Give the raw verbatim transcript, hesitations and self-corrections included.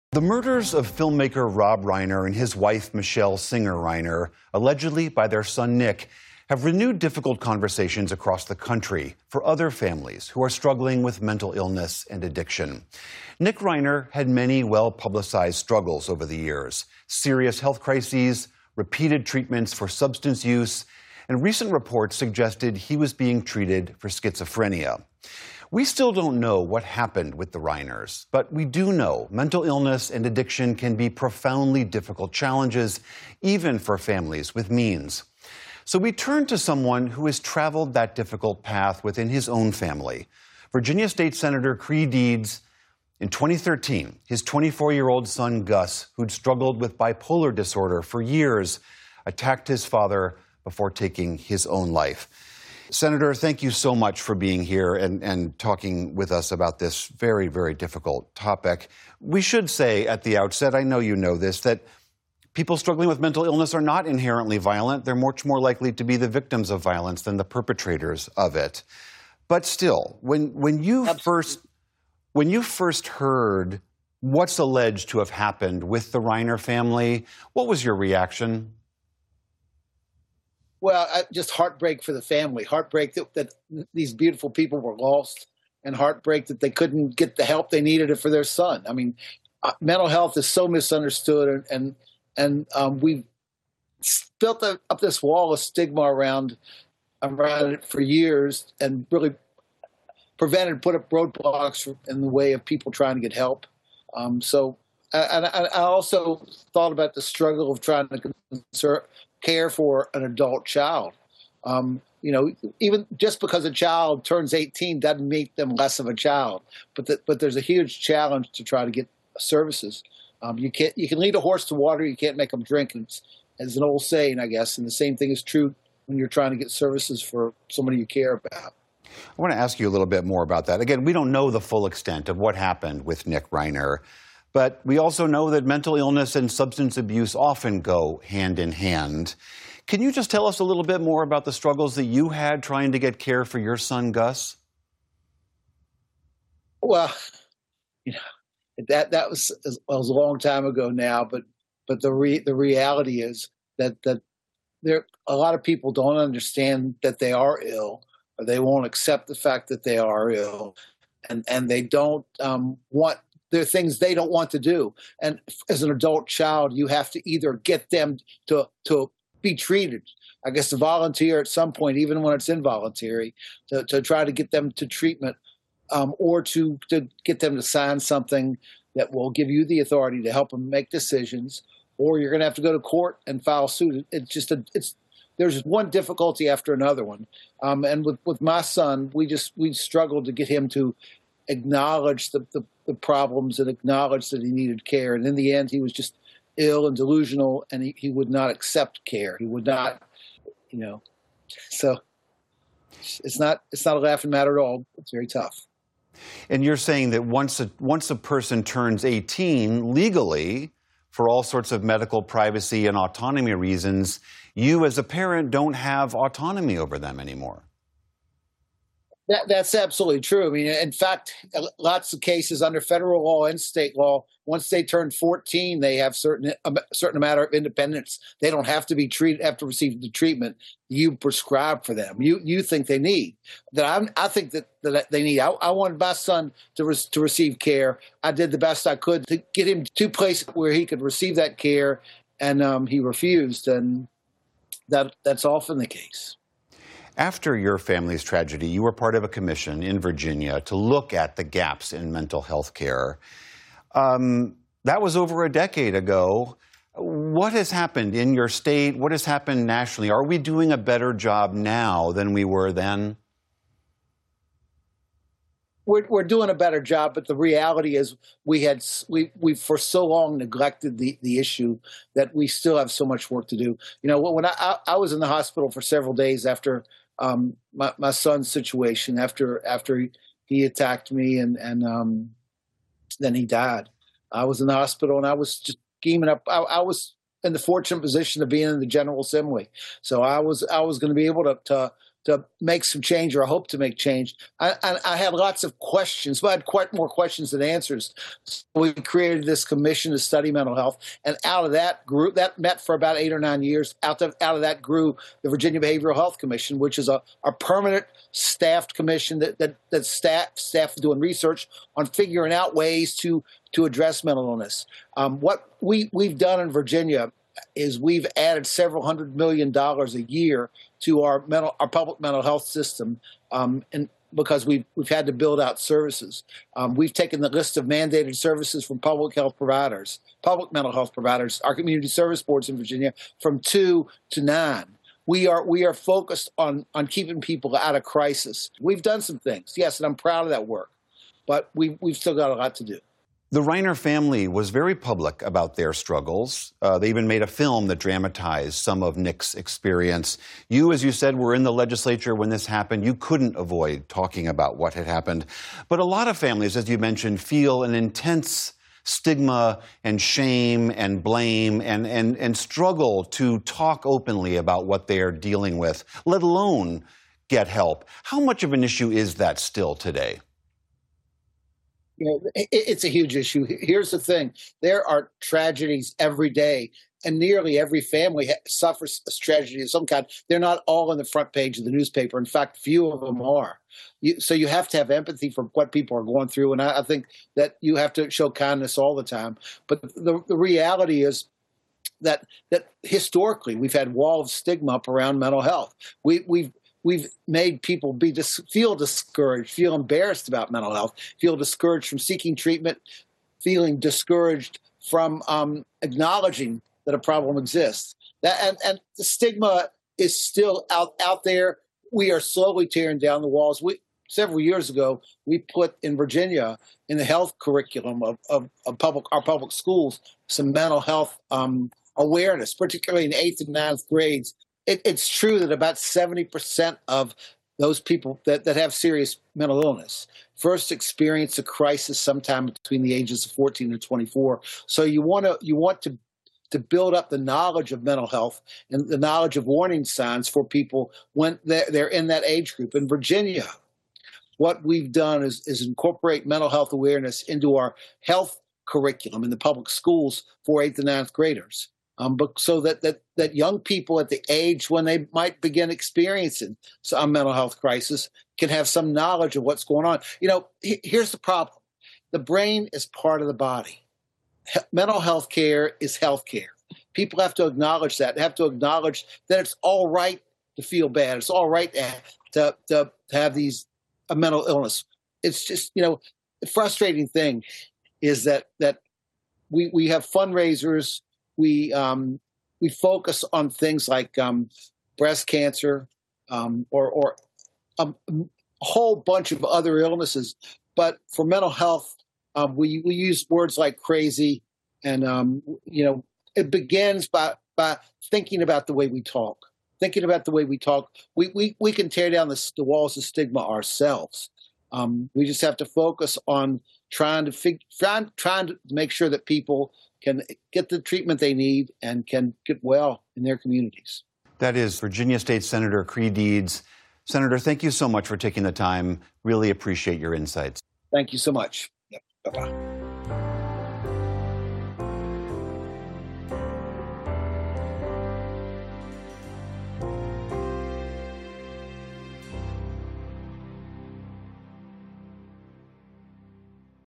The murders of filmmaker Rob Reiner and his wife Michelle Singer Reiner, allegedly by their son Nick, have renewed difficult conversations across the country for other families who are struggling with mental illness and addiction. Nick Reiner had many well-publicized struggles over the years: serious health crises, repeated treatments for substance use, and recent reports suggested he was being treated for schizophrenia. We still don't know what happened with the Reiners, but we do know mental illness and addiction can be profoundly difficult challenges, even for families with means. So we turn to someone who has traveled that difficult path within his own family. Virginia State Senator Creigh Deeds. In twenty thirteen, his twenty-four-year-old son Gus, who'd struggled with bipolar disorder for years, attacked his father before taking his own life. Senator, thank you so much for being here and, and talking with us about this very, very difficult topic. We should say at the outset, I know you know this, that people struggling with mental illness are not inherently violent. They're much more likely to be the victims of violence than the perpetrators of it. But still, when, when you Absolutely. first when you first heard what's alleged to have happened with the Reiner family, what was your reaction? Well, I, just heartbreak for the family, heartbreak that, that these beautiful people were lost, and heartbreak that they couldn't get the help they needed for their son. I mean, uh, mental health is so misunderstood, and and, and um, we've built a, up this wall of stigma around around it for years, and really prevented, put up roadblocks in the way of people trying to get help. Um, so, and I, I also thought about the struggle of trying to conserve, care for an adult child. Um, you know, even just because a child turns eighteen doesn't make them less of a child. But the, but there's a huge challenge to try to get services. Um, you can't you can lead a horse to water, you can't make them drink. It's, it's an old saying, I guess, and the same thing is true when you're trying to get services for somebody you care about. I want to ask you a little bit more about that. Again, we don't know the full extent of what happened with Nick Reiner. But we also know that mental illness and substance abuse often go hand in hand. Can you just tell us a little bit more about the struggles that you had trying to get care for your son, Gus? Well, you know, that that was, was a long time ago now, but but the re, the reality is that that there a lot of people don't understand that they are ill, or they won't accept the fact that they are ill, and and they don't um, want. There are things they don't want to do. And as an adult child, you have to either get them to to be treated, I guess to volunteer at some point, even when it's involuntary, to, to try to get them to treatment, um, or to, to get them to sign something that will give you the authority to help them make decisions, or you're going to have to go to court and file suit. It's just a, it's there's one difficulty after another one. Um, and with, with my son, we just we struggled to get him to acknowledge the, the, the problems and acknowledge that he needed care. And in the end, he was just ill and delusional, and he, he would not accept care. He would not, you know, so it's not, it's not a laughing matter at all. It's very tough. And you're saying that once a, once a person turns eighteen, legally, for all sorts of medical privacy and autonomy reasons, you as a parent don't have autonomy over them anymore. That, that's absolutely true. I mean, in fact, lots of cases under federal law and state law, once they turn fourteen, they have certain a certain amount of independence. They don't have to be treated, have to receive the treatment you prescribe for them. You you think they need that? I'm, I think that, that they need. I, I wanted my son to re, to receive care. I did the best I could to get him to a place where he could receive that care, and um, he refused, and that that's often the case. After your family's tragedy, you were part of a commission in Virginia to look at the gaps in mental health care. Um, that was over a decade ago. What has happened in your state? What has happened nationally? Are we doing a better job now than we were then? We're, we're doing a better job, but the reality is we had we we for so long neglected the, the issue that we still have so much work to do. You know, when I, I, I was in the hospital for several days after um, my, my son's situation, after after he attacked me and and um, then he died. I was in the hospital and I was just scheming up. I, I was in the fortunate position of being in the General Assembly, so I was I was going to be able to. to to make some change, or I hope to make change. I, I, I had lots of questions, but I had quite more questions than answers. So we created this commission to study mental health, and out of that group, that met for about eight or nine years. Out of out of that grew the Virginia Behavioral Health Commission, which is a, a permanent staffed commission that that, that staff staff doing research on figuring out ways to to address mental illness. Um, what we we've done in Virginia is we've added several hundred million dollars a year to our mental, our public mental health system, um, and because we've we've had to build out services. Um, we've taken the list of mandated services from public health providers, public mental health providers, our community service boards in Virginia, from two to nine. We are we are focused on on keeping people out of crisis. We've done some things, yes, and I'm proud of that work, but we we've still got a lot to do. The Reiner family was very public about their struggles. Uh, they even made a film that dramatized some of Nick's experience. You, as you said, were in the legislature when this happened. You couldn't avoid talking about what had happened. But a lot of families, as you mentioned, feel an intense stigma and shame and blame and, and, and struggle to talk openly about what they're dealing with, let alone get help. How much of an issue is that still today? You know, it's a huge issue. Here's the thing. There are tragedies every day, and nearly every family suffers a tragedy of some kind. They're not all on the front page of the newspaper. In fact, few of them are. You, so you have to have empathy for what people are going through, and I, I think that you have to show kindness all the time. But the, the reality is that that historically we've had wall of stigma up around mental health. We, we've We've made people be dis- feel discouraged, feel embarrassed about mental health, feel discouraged from seeking treatment, feeling discouraged from um, acknowledging that a problem exists. That, and, and the stigma is still out, out there. We are slowly tearing down the walls. We, several years ago, we put in Virginia, in the health curriculum of, of, of public our public schools, some mental health um, awareness, particularly in eighth and ninth grades. It, it's true that about seventy percent of those people that, that have serious mental illness first experience a crisis sometime between the ages of fourteen and twenty-four. So you want to you want to to build up the knowledge of mental health and the knowledge of warning signs for people when they're, they're in that age group. In Virginia, what we've done is, is incorporate mental health awareness into our health curriculum in the public schools for eighth and ninth graders. Um, but so that, that that young people at the age when they might begin experiencing some mental health crisis can have some knowledge of what's going on. You know, he, here's the problem. The brain is part of the body. He- mental health care is health care. People have to acknowledge that. They have to acknowledge that it's all right to feel bad. It's all right to, to, to, to have these a mental illness. It's just, you know, the frustrating thing is that that we, we have fundraisers. We um, we focus on things like um, breast cancer um, or, or a, a whole bunch of other illnesses. But for mental health, um, we, we use words like crazy. And, um, you know, it begins by, by thinking about the way we talk, thinking about the way we talk. We, we, we can tear down the, the walls of stigma ourselves. Um, we just have to focus on trying to fig- trying, trying to make sure that people can get the treatment they need and can get well in their communities. That is Virginia State Senator Creigh Deeds. Senator, thank you so much for taking the time. Really appreciate your insights. Thank you so much. Yep. Bye-bye.